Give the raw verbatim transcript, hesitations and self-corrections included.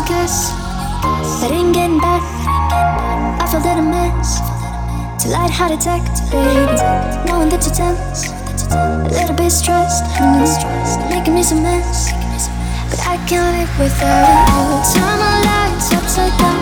kiss, but ain't getting back. I feel that a mess. Too light, how to detect, baby. Knowing that you're tense, a little bit stressed, and you're making me some mess. But I can't live without you. Turn my lights upside down.